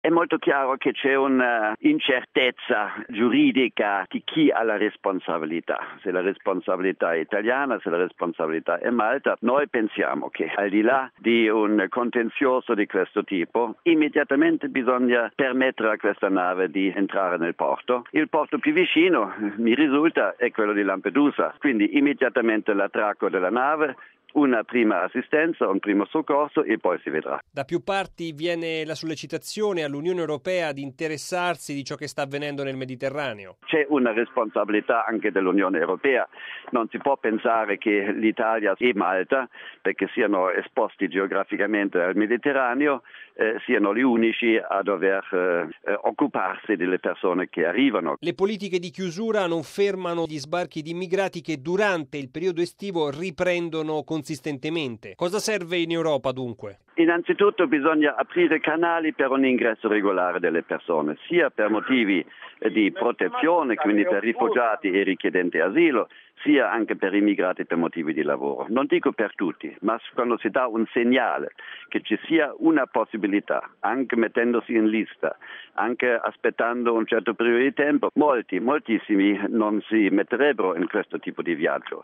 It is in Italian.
È molto chiaro che c'è una incertezza giuridica di chi ha la responsabilità, se la responsabilità è italiana, se la responsabilità è Malta. Noi pensiamo che al di là di un contenzioso di questo tipo, immediatamente bisogna permettere a questa nave di entrare nel porto. Il porto più vicino, mi risulta, è quello di Lampedusa, quindi immediatamente l'attracco della nave, una prima assistenza, un primo soccorso e poi si vedrà. Da più parti viene la sollecitazione all'Unione Europea di interessarsi di ciò che sta avvenendo nel Mediterraneo. C'è una responsabilità anche dell'Unione Europea. Non si può pensare che l'Italia e Malta, perché siano esposti geograficamente al Mediterraneo, siano gli unici a dover occuparsi delle persone che arrivano. Le politiche di chiusura non fermano gli sbarchi di immigrati che durante il periodo estivo riprendono consistentemente. Cosa serve in Europa dunque? Innanzitutto bisogna aprire canali per un ingresso regolare delle persone, sia per motivi di protezione, quindi per rifugiati e richiedenti asilo, sia anche per immigrati per motivi di lavoro. Non dico per tutti, ma quando si dà un segnale che ci sia una possibilità, anche mettendosi in lista, anche aspettando un certo periodo di tempo, moltissimi non si metterebbero in questo tipo di viaggio.